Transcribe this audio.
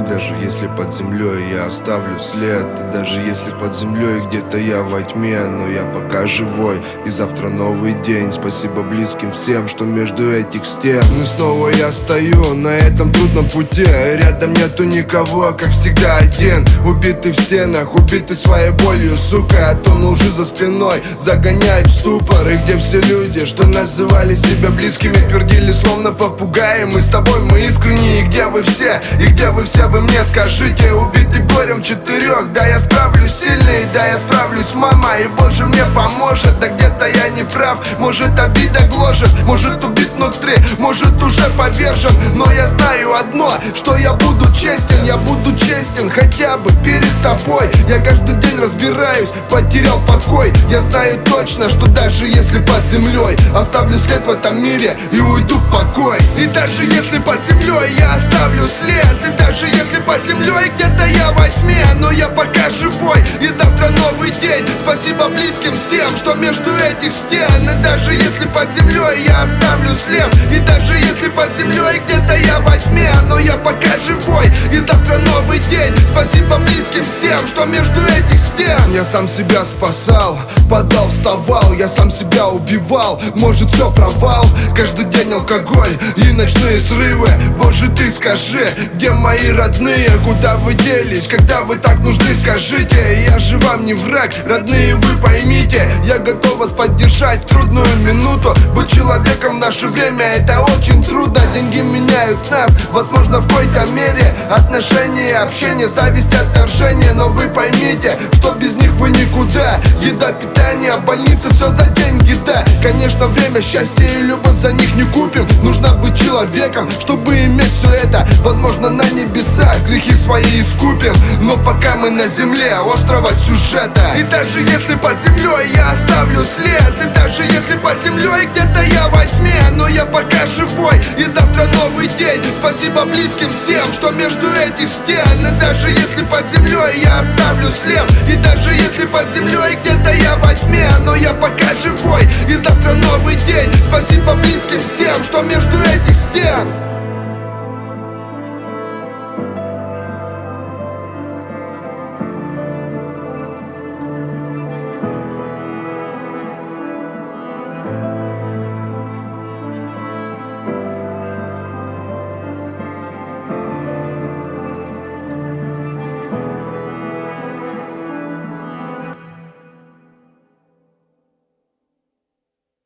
даже если под землей я оставлю след. И даже если под землей где-то я во тьме, но я пока живой, и завтра новый день. Спасибо близким всем, что между этих стен. И снова я стою на этом трудном пути, рядом нету никого, как всегда один. Убитый в стенах, убитый своей болью, сука, от он лжи за спиной загоняет в ступор. И где все люди, что называли себя близкими, твердили словно попугаи: мы с тобой, мы искренние. И где вы все, и где вы все, вы мне скажите. Убитый горем четырех, да я справлюсь сильный, да я справлюсь, мама, и Боже мне поможет. Да где-то я не прав, может обида гложет, может убит внутри, может уже повержен. Но я знаю одно, что я буду честен, я буду честен хотя бы перед собой. Я каждый день разбираюсь, потерял покой. Я знаю точно, что даже если под землей оставлю след в этом мире и уйду в покой. И даже если под землей я оставлю след, и даже если под землей где-то я во тьме, но я пока живой, и завтра новый день. Спасибо близким всем, что между этих стен. И даже если под землей я оставлю след, и даже если под землей где-то я во тьме, но я пока живой, и завтра новый день. Спасибо близким всем, что между этих стен. Я сам себя спасал, падал, вставал, я сам себя убивал. Может все провал, каждый день алкоголь и ночные срывы. Боже, ты скажи, где мои родные, куда вы делись, когда вы так нужны, скажите. Я же вам не враг, родные, вы поймите, я готов вас поддержать в трудную минуту. Быть человеком в наше время это очень трудно. Деньги меняют нас, возможно в какой-то мере. Отношения, общение, зависть, отторжение. Но вы поймите, что без них вы никуда. Еда, питание, больницы, все за деньги, да. Конечно, время, счастье и любовь за них не купим. Нужно быть человеком, чтобы иметь все это. Возможно, на небесах грехи свои искупим, но пока мы на земле острова сюжета. И даже если под землей я оставлю след, и даже если под землей где-то я во тьме, но я пока живой, и завтра новый день. Спасибо близким всем, что между этих стен. И даже если под землей я оставлю след, и даже если под землей где-то я во тьме, но я пока живой, и завтра новый день. Спасибо близким всем, что между этих стен.